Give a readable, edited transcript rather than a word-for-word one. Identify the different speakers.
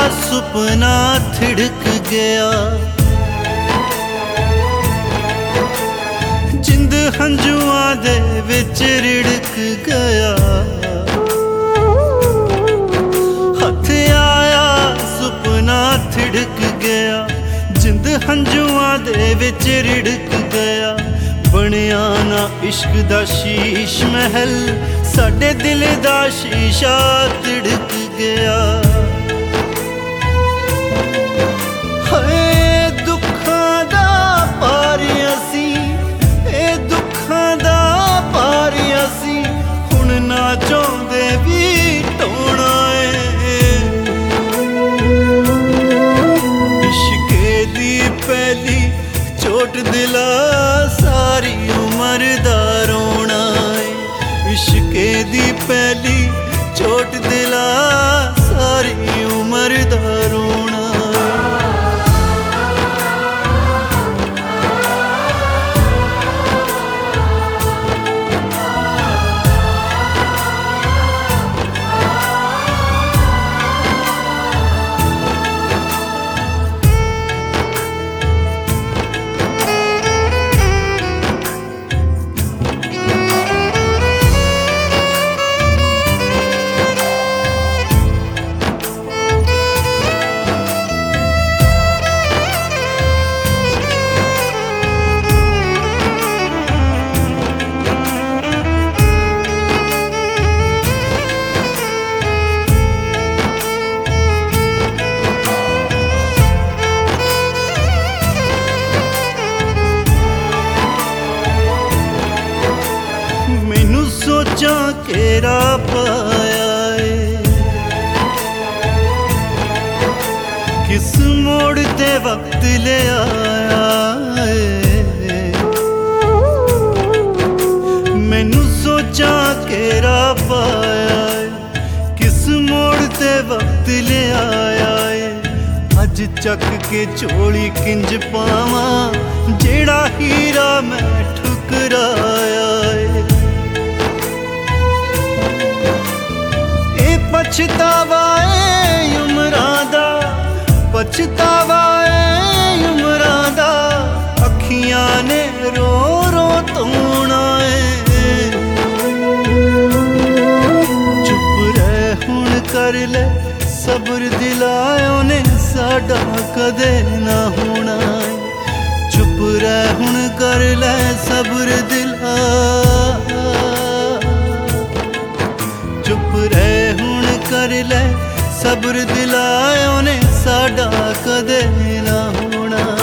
Speaker 1: सुपना थिड़क गया, जिंद हंजुआं दे विच रिड़क गया। हथ आया सुपना थिड़क गया, जिंद हंजुआं दे विच रिड़क गया। बनिया ना इश्क दा शीश महल, साडे दिल दा शीशा तिड़क गया। हाय दुखां दा पार असी, ए दुखां दा पार असी, हुण ना चाहुंदे भी ढोणा ए। इश्के दी पहली चोट दिला, सारी उमर दा रोना है। इश्के दी पहली चोट दिला, सारी उमर दा रोना है। सोचा केरा पाया है, किस मोड़ ते वक्त ले आया है। मैनू सोचा केरा पाया है, किस मोड़ ते वक्त ले आया है। अज चक के चोली किंज पावा, जेड़ा हीरा मैं ठुकराया है। पछतावा है उमरां दा, पछतावा है उमरां दा, अखियां ने रो रो धोना है। चुप रह हुण कर ले सब्र दिला, ओने साडा कदे ना होना है। चुप रह हुण कर ले सब्र दिला, चुप रह हुण कर ले सब्र दिला, ओने साडा कदे ना होना।